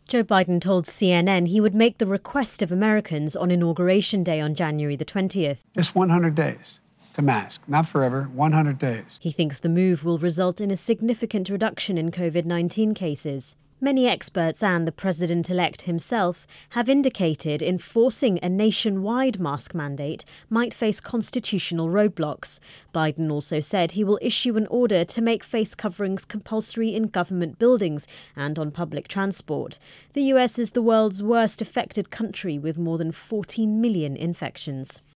Joe Biden told CNN he would make the request of Americans on Inauguration Day on January the 20th. Just 100 days to mask. Not forever, 100 days. He thinks the move will result in a significant reduction in COVID-19 cases. Many experts and the president-elect himself have indicated enforcing a nationwide mask mandate might face constitutional roadblocks. Biden also said he will issue an order to make face coverings compulsory in government buildings and on public transport. The US is the world's worst affected country with more than 14 million infections.